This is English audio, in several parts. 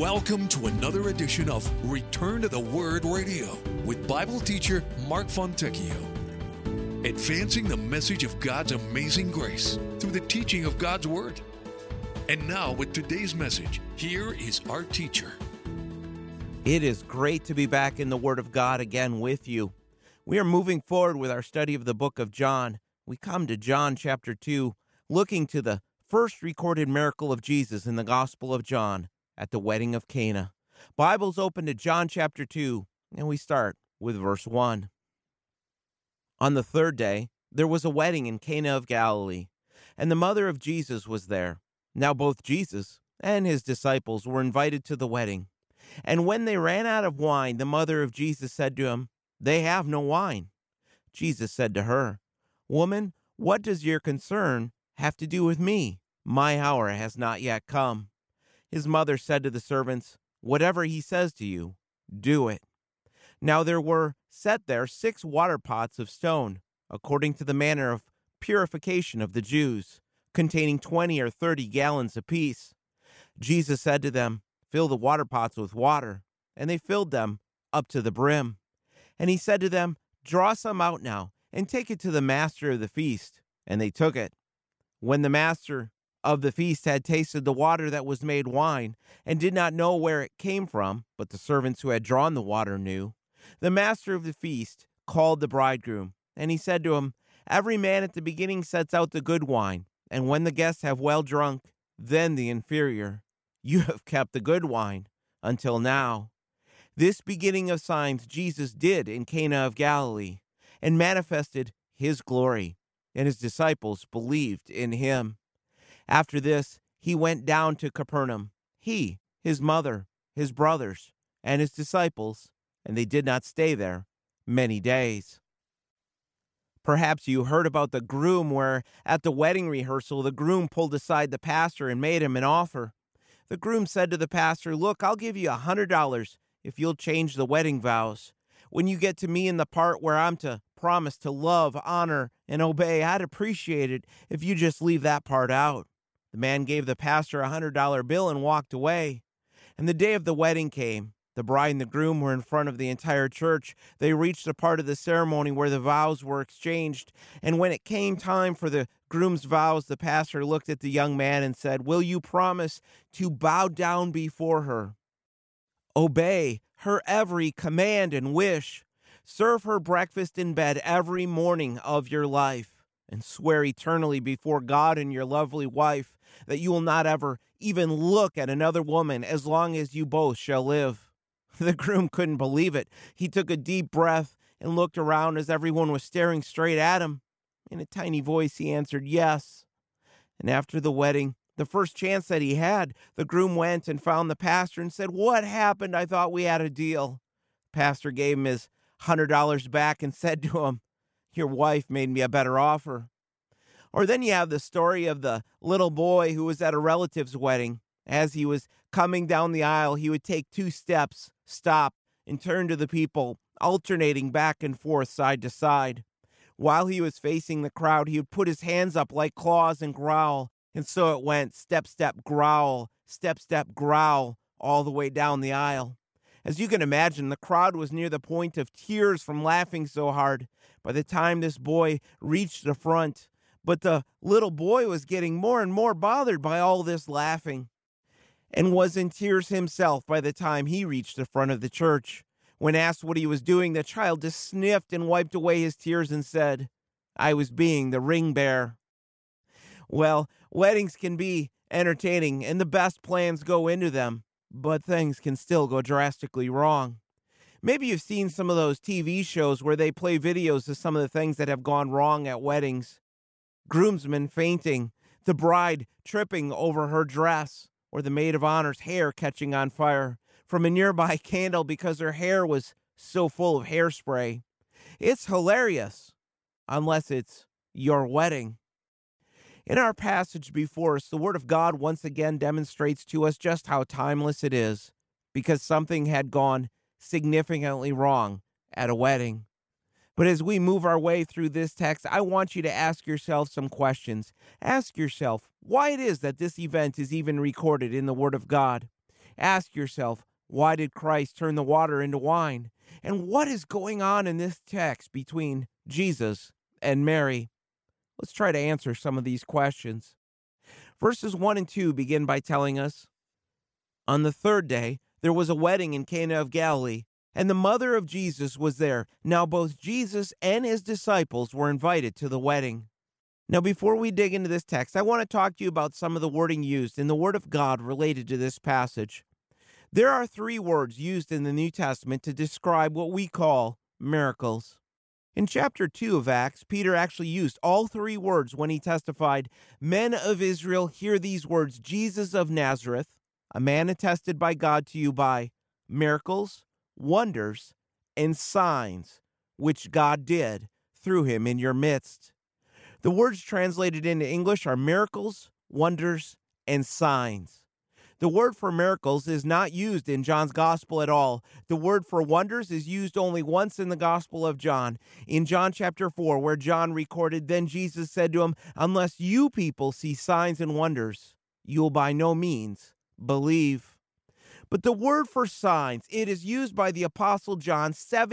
Welcome to another edition of Return to the Word Radio with Bible teacher Mark Fontecchio. Advancing the message of God's amazing grace through the teaching of God's Word. And now with today's message, here is our teacher. It is great to be back in the Word of God again with you. We are moving forward with our study of the book of John. We come to John chapter 2, looking to the first recorded miracle of Jesus in the Gospel of John at the wedding of Cana. Bibles open to John chapter 2, and we start with verse 1. On the third day, there was a wedding in Cana of Galilee, and the mother of Jesus was there. Now both Jesus and his disciples were invited to the wedding. And when they ran out of wine, the mother of Jesus said to him, "They have no wine." Jesus said to her, "Woman, what does your concern have to do with me? My hour has not yet come." His mother said to the servants, "Whatever he says to you, do it." Now there were set there 6 water pots of stone, according to the manner of purification of the Jews, containing 20 or 30 gallons apiece. Jesus said to them, "Fill the water pots with water." And they filled them up to the brim. And he said to them, "Draw some out now, and take it to the master of the feast." And they took it. When the master of the feast had tasted the water that was made wine, and did not know where it came from, but the servants who had drawn the water knew, the master of the feast called the bridegroom, and he said to him, "Every man at the beginning sets out the good wine, and when the guests have well drunk, then the inferior. You have kept the good wine until now." This beginning of signs Jesus did in Cana of Galilee, and manifested his glory, and his disciples believed in him. After this, he went down to Capernaum, he, his mother, his brothers, and his disciples, and they did not stay there many days. Perhaps you heard about the groom where, at the wedding rehearsal, the groom pulled aside the pastor and made him an offer. The groom said to the pastor, "Look, I'll give you $100 if you'll change the wedding vows. When you get to me in the part where I'm to promise to love, honor, and obey, I'd appreciate it if you just leave that part out." The man gave the pastor a $100 bill and walked away. And the day of the wedding came. The bride and the groom were in front of the entire church. They reached the part of the ceremony where the vows were exchanged. And when it came time for the groom's vows, the pastor looked at the young man and said, "Will you promise to bow down before her, obey her every command and wish, serve her breakfast in bed every morning of your life, and swear eternally before God and your lovely wife that you will not ever even look at another woman as long as you both shall live?" The groom couldn't believe it. He took a deep breath and looked around as everyone was staring straight at him. In a tiny voice, he answered yes. And after the wedding, the first chance that he had, the groom went and found the pastor and said, "What happened? I thought we had a deal." The pastor gave him his $100 back and said to him, "Your wife made me a better offer." Or then you have the story of the little boy who was at a relative's wedding. As he was coming down the aisle, he would take 2 steps, stop, and turn to the people, alternating back and forth, side to side. While he was facing the crowd, he would put his hands up like claws and growl. And so it went step, step, growl, all the way down the aisle. As you can imagine, the crowd was near the point of tears from laughing so hard by the time this boy reached the front. But the little boy was getting more and more bothered by all this laughing, and was in tears himself by the time he reached the front of the church. When asked what he was doing, the child just sniffed and wiped away his tears and said, "I was being the ring bearer." Well, weddings can be entertaining, and the best plans go into them, but things can still go drastically wrong. Maybe you've seen some of those TV shows where they play videos of some of the things that have gone wrong at weddings. Groomsmen fainting, the bride tripping over her dress, or the maid of honor's hair catching on fire from a nearby candle because her hair was so full of hairspray. It's hilarious, unless it's your wedding. In our passage before us, the Word of God once again demonstrates to us just how timeless it is, because something had gone significantly wrong at a wedding. But as we move our way through this text, I want you to ask yourself some questions. Ask yourself why it is that this event is even recorded in the Word of God. Ask yourself, why did Christ turn the water into wine? And what is going on in this text between Jesus and Mary? Let's try to answer some of these questions. Verses 1 and 2 begin by telling us, on the third day, there was a wedding in Cana of Galilee, and the mother of Jesus was there. Now both Jesus and his disciples were invited to the wedding. Now, before we dig into this text, I want to talk to you about some of the wording used in the Word of God related to this passage. There are 3 words used in the New Testament to describe what we call miracles. In chapter 2 of Acts, Peter actually used all 3 words when he testified, "Men of Israel, hear these words, Jesus of Nazareth, a man attested by God to you by miracles, wonders, and signs, which God did through him in your midst." The words translated into English are miracles, wonders, and signs. The word for miracles is not used in John's gospel at all. The word for wonders is used only once in the gospel of John. In John chapter 4, where John recorded, "Then Jesus said to him, unless you people see signs and wonders, you will by no means believe." But the word for signs, it is used by the apostle John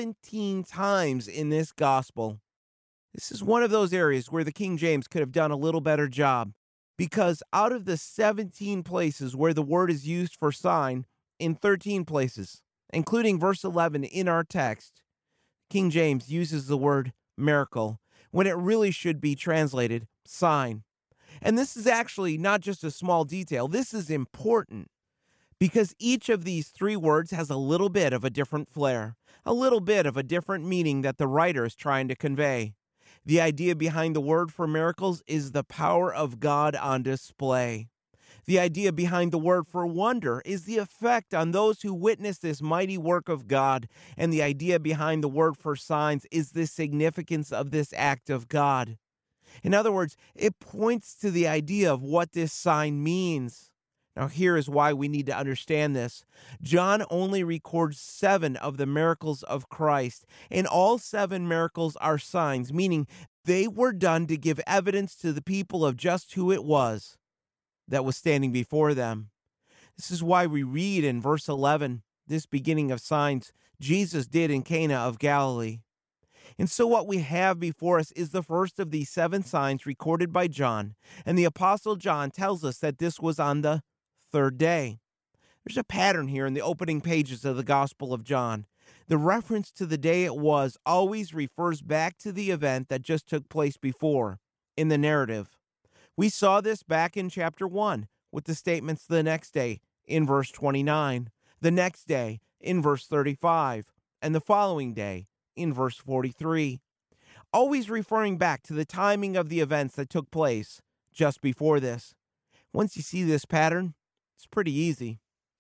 17 times in this gospel. This is one of those areas where the King James could have done a little better job, because out of the 17 places where the word is used for sign, in 13 places, including verse 11 in our text, King James uses the word miracle when it really should be translated sign. And this is actually not just a small detail. This is important because each of these 3 words has a little bit of a different flair, a little bit of a different meaning that the writer is trying to convey. The idea behind the word for miracles is the power of God on display. The idea behind the word for wonder is the effect on those who witness this mighty work of God. And the idea behind the word for signs is the significance of this act of God. In other words, it points to the idea of what this sign means. Now, here is why we need to understand this. John only records 7 of the miracles of Christ, and all 7 miracles are signs, meaning they were done to give evidence to the people of just who it was that was standing before them. This is why we read in verse 11, this beginning of signs, Jesus did in Cana of Galilee. And so what we have before us is the first of these 7 signs recorded by John, and the Apostle John tells us that this was on the 3rd day. There's a pattern here in the opening pages of the Gospel of John. The reference to the day it was always refers back to the event that just took place before in the narrative. We saw this back in chapter 1 with the statements the next day in verse 29, the next day in verse 35, and the following day in verse 43. Always referring back to the timing of the events that took place just before this. Once you see this pattern, it's pretty easy.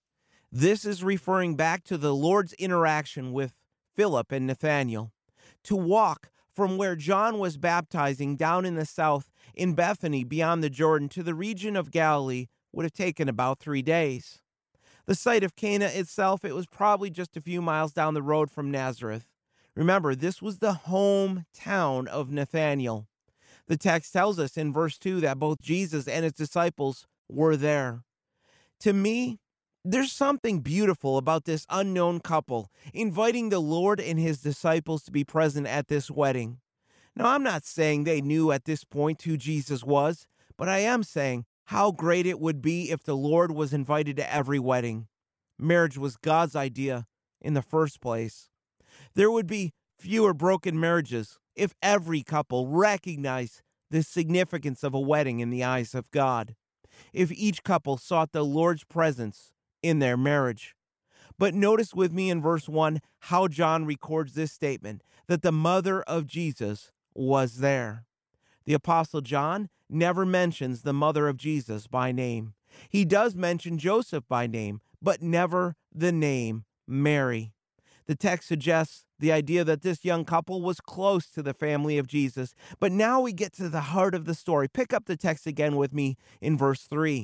This is referring back to the Lord's interaction with Philip and Nathanael. To walk from where John was baptizing down in the south in Bethany beyond the Jordan to the region of Galilee would have taken about 3 days. The site of Cana itself, it was probably just a few miles down the road from Nazareth. Remember, this was the hometown of Nathanael. The text tells us in verse 2 that both Jesus and his disciples were there. To me, there's something beautiful about this unknown couple inviting the Lord and his disciples to be present at this wedding. Now, I'm not saying they knew at this point who Jesus was, but I am saying how great it would be if the Lord was invited to every wedding. Marriage was God's idea in the first place. There would be fewer broken marriages if every couple recognized the significance of a wedding in the eyes of God. If each couple sought the Lord's presence in their marriage. But notice with me in verse 1 how John records this statement, that the mother of Jesus was there. The Apostle John never mentions the mother of Jesus by name. He does mention Joseph by name, but never the name Mary. The text suggests the idea that this young couple was close to the family of Jesus. But now we get to the heart of the story. Pick up the text again with me in verse 3.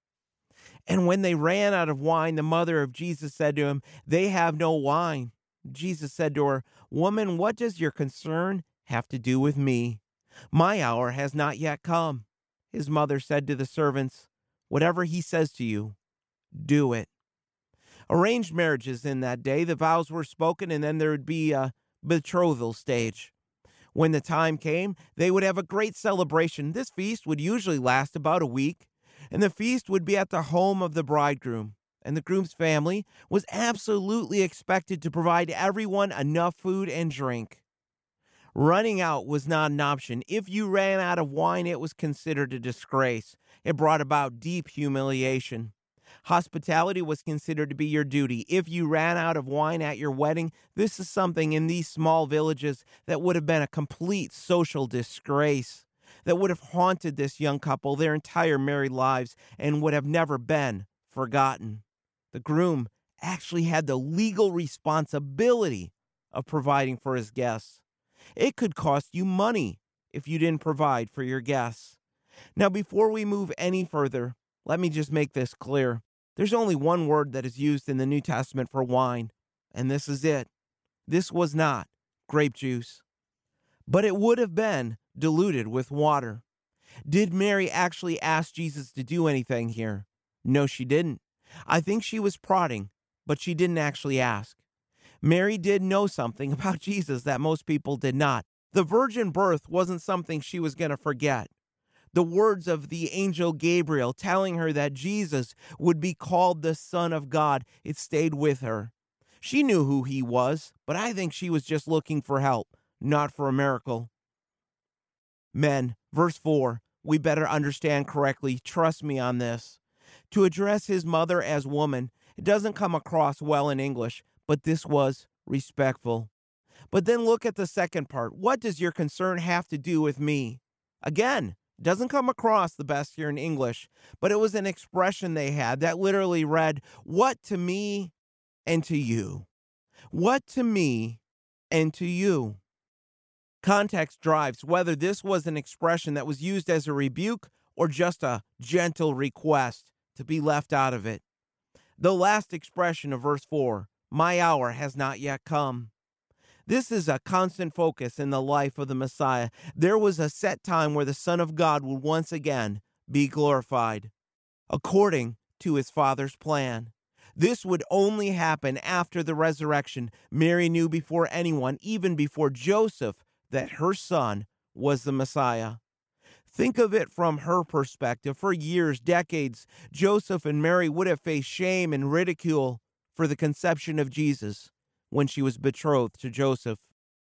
And when they ran out of wine, the mother of Jesus said to him, "They have no wine." Jesus said to her, "Woman, what does your concern have to do with me? My hour has not yet come." His mother said to the servants, "Whatever he says to you, do it." Arranged marriages in that day, the vows were spoken, and then there would be a betrothal stage. When the time came, they would have a great celebration. This feast would usually last about a week, and the feast would be at the home of the bridegroom. And the groom's family was absolutely expected to provide everyone enough food and drink. Running out was not an option. If you ran out of wine, it was considered a disgrace. It brought about deep humiliation. Hospitality was considered to be your duty. If you ran out of wine at your wedding, this is something in these small villages that would have been a complete social disgrace, that would have haunted this young couple their entire married lives and would have never been forgotten. The groom actually had the legal responsibility of providing for his guests. It could cost you money if you didn't provide for your guests. Now, before we move any further, let me just make this clear. There's only one word that is used in the New Testament for wine, and this is it. This was not grape juice, but it would have been diluted with water. Did Mary actually ask Jesus to do anything here? No, she didn't. I think she was prodding, but she didn't actually ask. Mary did know something about Jesus that most people did not. The virgin birth wasn't something she was going to forget. The words of the angel Gabriel telling her that Jesus would be called the Son of God, it stayed with her. She knew who he was, but I think she was just looking for help, not for a miracle. Men, verse 4, we better understand correctly. Trust me on this. To address his mother as woman, it doesn't come across well in English, but this was respectful. But then look at the second part. What does your concern have to do with me? Again, it doesn't come across the best here in English, but it was an expression they had that literally read, what to me and to you? What to me and to you? Context drives whether this was an expression that was used as a rebuke or just a gentle request to be left out of it. The last expression of verse 4, my hour has not yet come. This is a constant focus in the life of the Messiah. There was a set time where the Son of God would once again be glorified, according to his Father's plan. This would only happen after the resurrection. Mary knew before anyone, even before Joseph, that her son was the Messiah. Think of it from her perspective. For years, decades, Joseph and Mary would have faced shame and ridicule for the conception of Jesus when she was betrothed to Joseph.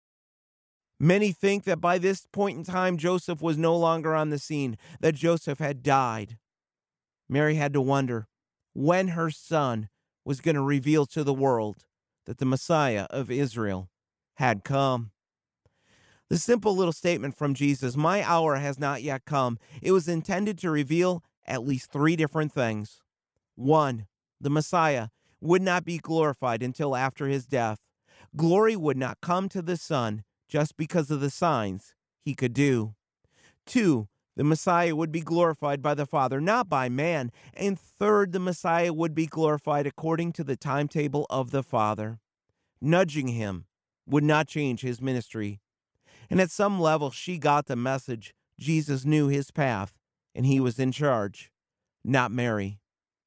Many think that by this point in time, Joseph was no longer on the scene, that Joseph had died. Mary had to wonder when her son was going to reveal to the world that the Messiah of Israel had come. The simple little statement from Jesus, my hour has not yet come, it was intended to reveal at least three different things. 1, the Messiah would not be glorified until after his death. Glory would not come to the Son just because of the signs he could do. 2, the Messiah would be glorified by the Father, not by man. And 3, the Messiah would be glorified according to the timetable of the Father. Nudging him would not change his ministry. And at some level, she got the message. Jesus knew his path, and he was in charge, not Mary.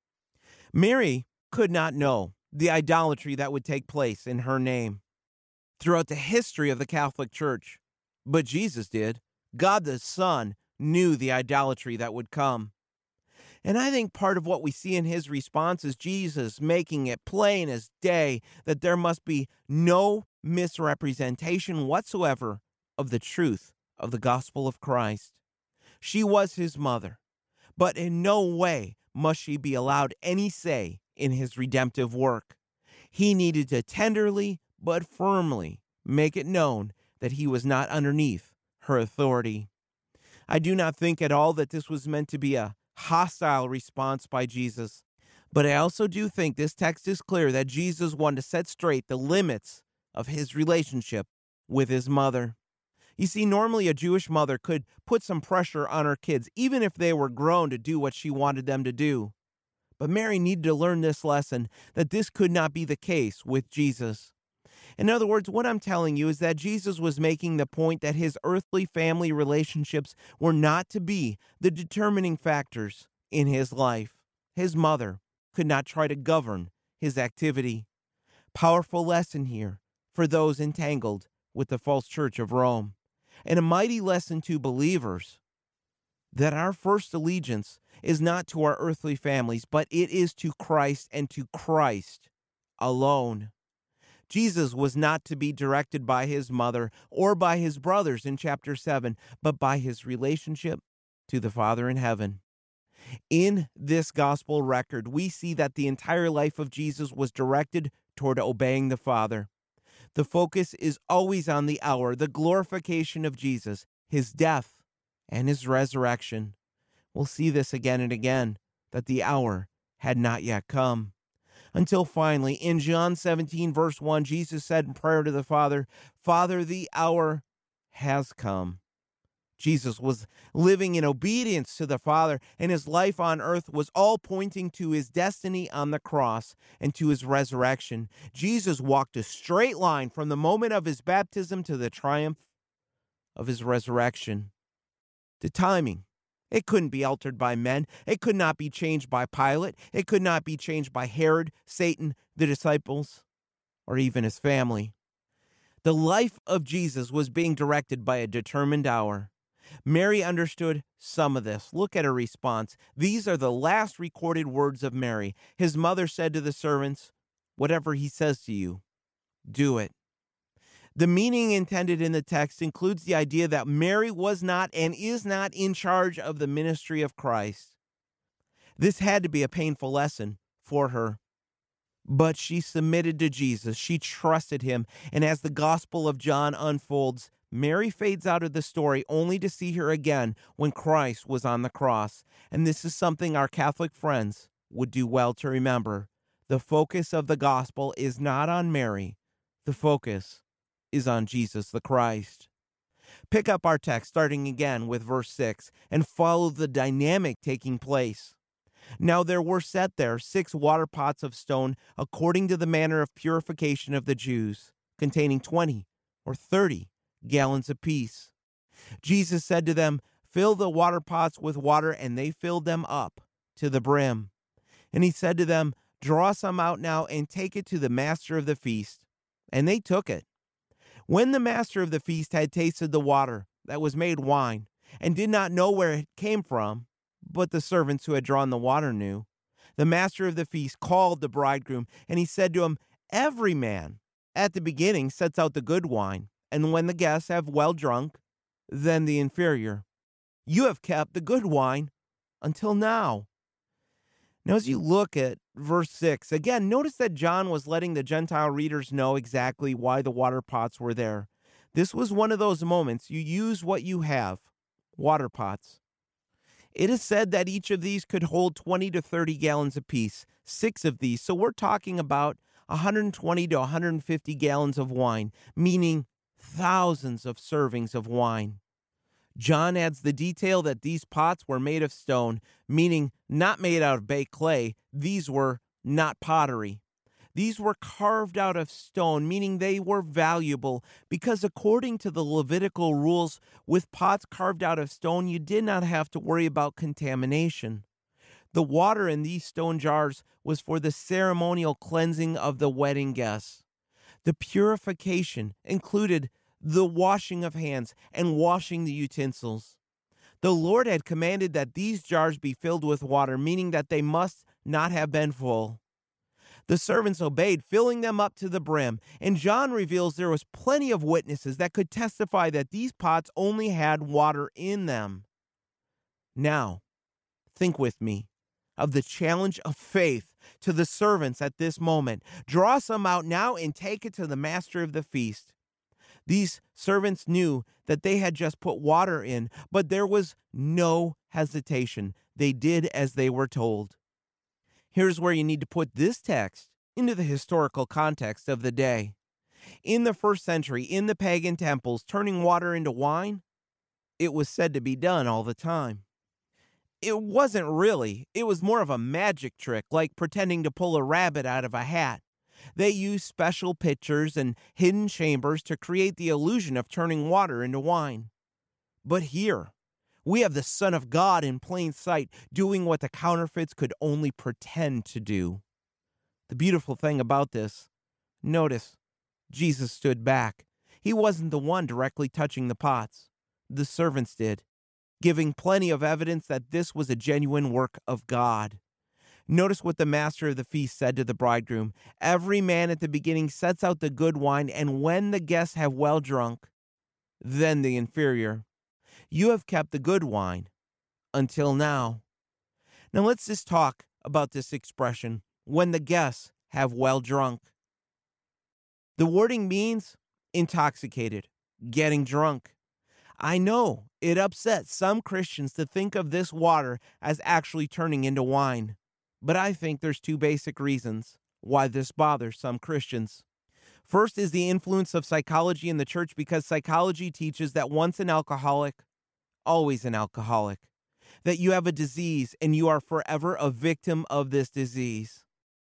Mary could not know the idolatry that would take place in her name throughout the history of the Catholic Church, but Jesus did. God the Son knew the idolatry that would come. And I think part of what we see in his response is Jesus making it plain as day that there must be no misrepresentation whatsoever of the truth of the gospel of Christ. She was his mother, but in no way must she be allowed any say in his redemptive work. He needed to tenderly but firmly make it known that he was not underneath her authority. I do not think at all that this was meant to be a hostile response by Jesus, but I also do think this text is clear that Jesus wanted to set straight the limits of his relationship with his mother. You see, normally a Jewish mother could put some pressure on her kids, even if they were grown, to do what she wanted them to do. But Mary needed to learn this lesson, that this could not be the case with Jesus. In other words, what I'm telling you is that Jesus was making the point that his earthly family relationships were not to be the determining factors in his life. His mother could not try to govern his activity. Powerful lesson here for those entangled with the false church of Rome, and a mighty lesson to believers that our first allegiance is not to our earthly families, but it is to Christ and to Christ alone. Jesus was not to be directed by his mother or by his brothers in chapter 7, but by his relationship to the Father in heaven. In this gospel record, we see that the entire life of Jesus was directed toward obeying the Father. The focus is always on the hour, the glorification of Jesus, his death, and his resurrection. We'll see this again and again, that the hour had not yet come. Until finally, in John 17, verse 1, Jesus said in prayer to the Father, "Father, the hour has come." Jesus was living in obedience to the Father, and his life on earth was all pointing to his destiny on the cross and to his resurrection. Jesus walked a straight line from the moment of his baptism to the triumph of his resurrection. The timing, it couldn't be altered by men. It could not be changed by Pilate. It could not be changed by Herod, Satan, the disciples, or even his family. The life of Jesus was being directed by a determined hour. Mary understood some of this. Look at her response. These are the last recorded words of Mary. His mother said to the servants, "Whatever he says to you, do it." The meaning intended in the text includes the idea that Mary was not and is not in charge of the ministry of Christ. This had to be a painful lesson for her. But she submitted to Jesus. She trusted him. And as the Gospel of John unfolds, Mary fades out of the story only to see her again when Christ was on the cross. And this is something our Catholic friends would do well to remember. The focus of the gospel is not on Mary. The focus is on Jesus the Christ. Pick up our text starting again with verse 6 and follow the dynamic taking place. Now there were set there 6 water pots of stone according to the manner of purification of the Jews, containing 20 or 30 gallons apiece. Jesus said to them, "Fill the water pots with water," and they filled them up to the brim. And he said to them, "Draw some out now and take it to the master of the feast." And they took it. When the master of the feast had tasted the water that was made wine, and did not know where it came from, but the servants who had drawn the water knew, the master of the feast called the bridegroom, and he said to him, "Every man at the beginning sets out the good wine, and when the guests have well drunk, then the inferior. You have kept the good wine until now." Now, as you look at verse 6, again, notice that John was letting the Gentile readers know exactly why the water pots were there. This was one of those moments you use what you have, water pots. It is said that each of these could hold 20 to 30 gallons apiece, 6 of these. So we're talking about 120 to 150 gallons of wine, meaning thousands of servings of wine. John adds the detail that these pots were made of stone, meaning not made out of baked clay. These were not pottery. These were carved out of stone, meaning they were valuable, because according to the Levitical rules, with pots carved out of stone, you did not have to worry about contamination. The water in these stone jars was for the ceremonial cleansing of the wedding guests. The purification included the washing of hands and washing the utensils. The Lord had commanded that these jars be filled with water, meaning that they must not have been full. The servants obeyed, filling them up to the brim, and John reveals there was plenty of witnesses that could testify that these pots only had water in them. Now, think with me of the challenge of faith to the servants at this moment. Draw some out now and take it to the master of the feast. These servants knew that they had just put water in, but there was no hesitation. They did as they were told. Here's where you need to put this text into the historical context of the day. In the first century, in the pagan temples, turning water into wine, it was said to be done all the time. It wasn't really. It was more of a magic trick, like pretending to pull a rabbit out of a hat. They used special pitchers and hidden chambers to create the illusion of turning water into wine. But here, we have the Son of God in plain sight doing what the counterfeits could only pretend to do. The beautiful thing about this, notice, Jesus stood back. He wasn't the one directly touching the pots. The servants did, giving plenty of evidence that this was a genuine work of God. Notice what the master of the feast said to the bridegroom. Every man at the beginning sets out the good wine, and when the guests have well drunk, then the inferior. You have kept the good wine until now. Now let's just talk about this expression, when the guests have well drunk. The wording means intoxicated, getting drunk. I know it upsets some Christians to think of this water as actually turning into wine, but I think there's two basic reasons why this bothers some Christians. First is the influence of psychology in the church, because psychology teaches that once an alcoholic, always an alcoholic, that you have a disease and you are forever a victim of this disease.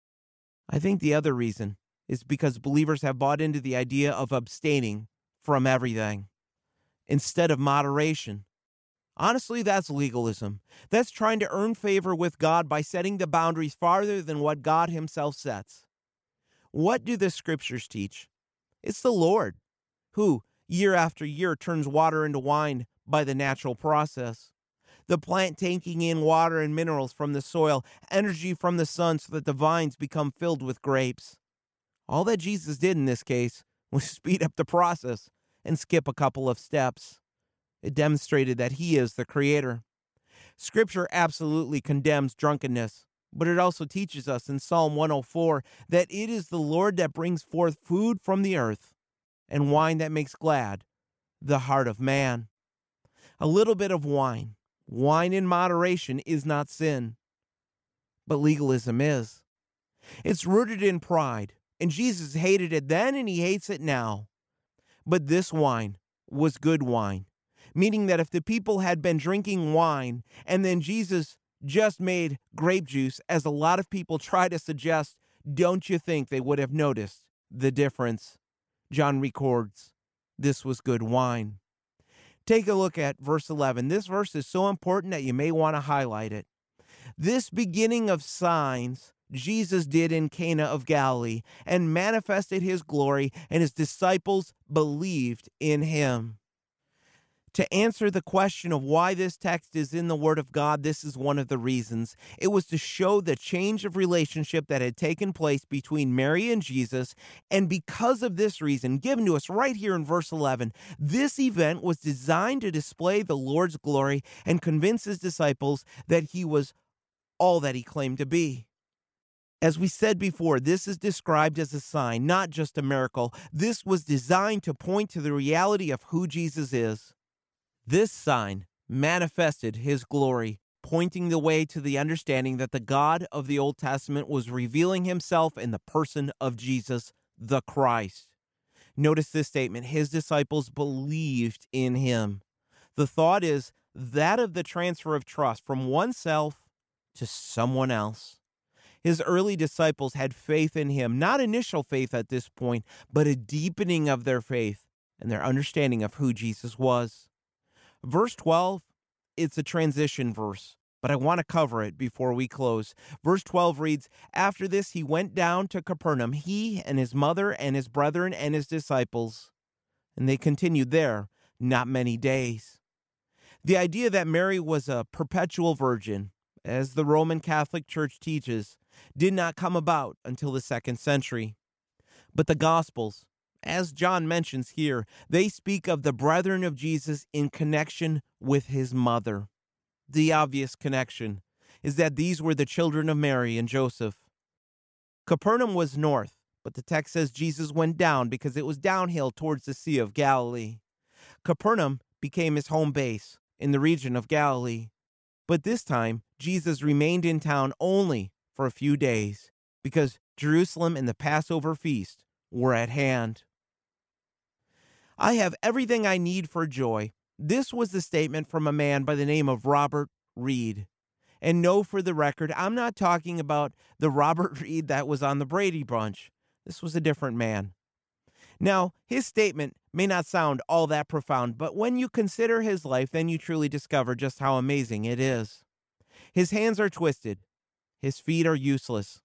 I think the other reason is because believers have bought into the idea of abstaining from everything instead of moderation. Honestly, that's legalism. That's trying to earn favor with God by setting the boundaries farther than what God himself sets. What do the scriptures teach? It's the Lord who, year after year, turns water into wine by the natural process. The plant taking in water and minerals from the soil, energy from the sun, so that the vines become filled with grapes. All that Jesus did in this case was speed up the process and skip a couple of steps. It demonstrated that he is the creator. Scripture absolutely condemns drunkenness, but it also teaches us in Psalm 104 that it is the Lord that brings forth food from the earth and wine that makes glad the heart of man. A little bit of wine in moderation, is not sin, but legalism is. It's rooted in pride, and Jesus hated it then and he hates it now. But this wine was good wine, meaning that if the people had been drinking wine and then Jesus just made grape juice, as a lot of people try to suggest, don't you think they would have noticed the difference? John records, this was good wine. Take a look at verse 11. This verse is so important that you may want to highlight it. This beginning of signs Jesus did in Cana of Galilee and manifested his glory, and his disciples believed in him. To answer the question of why this text is in the Word of God, this is one of the reasons. It was to show the change of relationship that had taken place between Mary and Jesus, and because of this reason, given to us right here in verse 11, this event was designed to display the Lord's glory and convince his disciples that he was all that he claimed to be. As we said before, this is described as a sign, not just a miracle. This was designed to point to the reality of who Jesus is. This sign manifested his glory, pointing the way to the understanding that the God of the Old Testament was revealing himself in the person of Jesus, the Christ. Notice this statement, his disciples believed in him. The thought is that of the transfer of trust from oneself to someone else. His early disciples had faith in him, not initial faith at this point, but a deepening of their faith and their understanding of who Jesus was. Verse 12, it's a transition verse, but I want to cover it before we close. Verse 12 reads, after this he went down to Capernaum, he and his mother and his brethren and his disciples. And they continued there not many days. The idea that Mary was a perpetual virgin, as the Roman Catholic Church teaches, did not come about until the 2nd century. But the Gospels, as John mentions here, they speak of the brethren of Jesus in connection with his mother. The obvious connection is that these were the children of Mary and Joseph. Capernaum was north, but the text says Jesus went down because it was downhill towards the Sea of Galilee. Capernaum became his home base in the region of Galilee. But this time, Jesus remained in town only for a few days because Jerusalem and the Passover feast were at hand. I have everything I need for joy. This was the statement from a man by the name of Robert Reed. And no, for the record, I'm not talking about the Robert Reed that was on the Brady Bunch. This was a different man. Now, his statement may not sound all that profound, but when you consider his life, then you truly discover just how amazing it is. His hands are twisted. His feet are useless.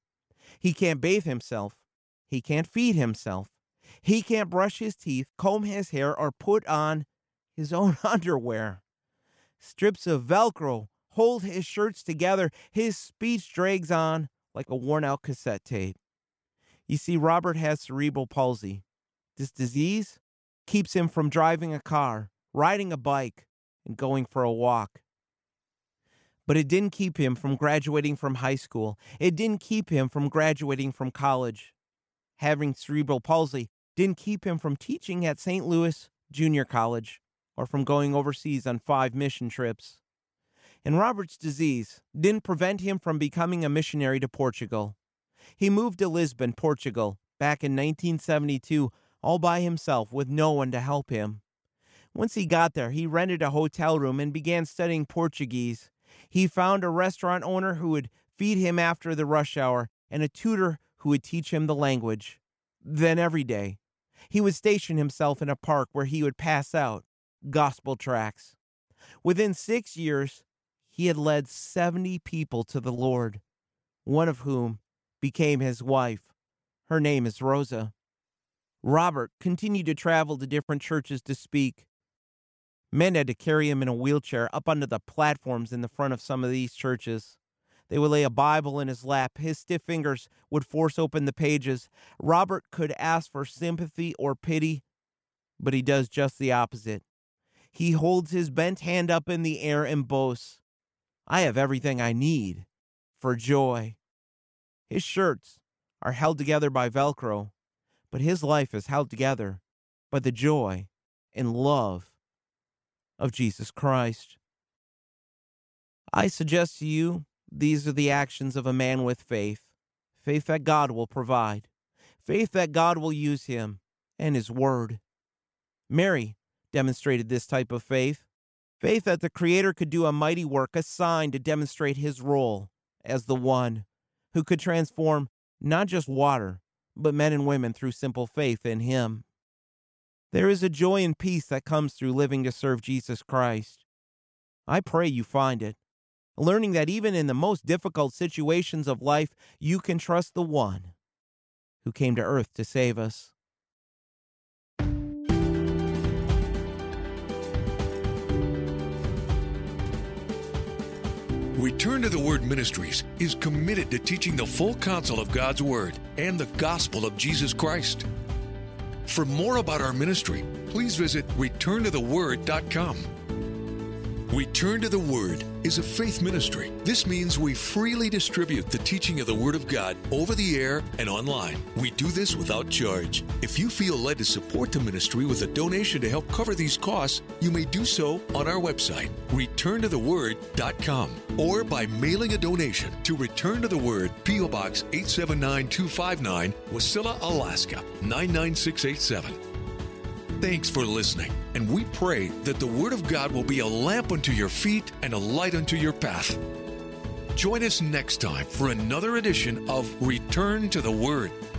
He can't bathe himself. He can't feed himself. He can't brush his teeth, comb his hair, or put on his own underwear. Strips of Velcro hold his shirts together. His speech drags on like a worn-out cassette tape. You see, Robert has cerebral palsy. This disease keeps him from driving a car, riding a bike, and going for a walk. But it didn't keep him from graduating from high school. It didn't keep him from graduating from college. Having cerebral palsy didn't keep him from teaching at St. Louis Junior College or from going overseas on 5 mission trips. And Robert's disease didn't prevent him from becoming a missionary to Portugal. He moved to Lisbon, Portugal, back in 1972, all by himself with no one to help him. Once he got there, he rented a hotel room and began studying Portuguese. He found a restaurant owner who would feed him after the rush hour and a tutor who would teach him the language. Then every day, he would station himself in a park where he would pass out gospel tracts. Within 6 years, he had led 70 people to the Lord, one of whom became his wife. Her name is Rosa. Robert continued to travel to different churches to speak. Men had to carry him in a wheelchair up onto the platforms in the front of some of these churches. They would lay a Bible in his lap. His stiff fingers would force open the pages. Robert could ask for sympathy or pity, but he does just the opposite. He holds his bent hand up in the air and boasts, "I have everything I need for joy." His shirts are held together by Velcro, but his life is held together by the joy and love of Jesus Christ. I suggest to you, these are the actions of a man with faith. Faith that God will provide. Faith that God will use him and his word. Mary demonstrated this type of faith. Faith that the Creator could do a mighty work, a sign to demonstrate his role as the one who could transform not just water, but men and women through simple faith in him. There is a joy and peace that comes through living to serve Jesus Christ. I pray you find it, learning that even in the most difficult situations of life, you can trust the one who came to earth to save us. Return to the Word Ministries is committed to teaching the full counsel of God's Word and the gospel of Jesus Christ. For more about our ministry, please visit returntotheword.com. Return to the Word is a faith ministry. This means we freely distribute the teaching of the Word of God over the air and online. We do this without charge. If you feel led to support the ministry with a donation to help cover these costs, you may do so on our website, returntotheword.com, or by mailing a donation to Return to the Word, P.O. Box 879259, Wasilla, Alaska, 99687. Thanks for listening, and we pray that the Word of God will be a lamp unto your feet and a light unto your path. Join us next time for another edition of Return to the Word.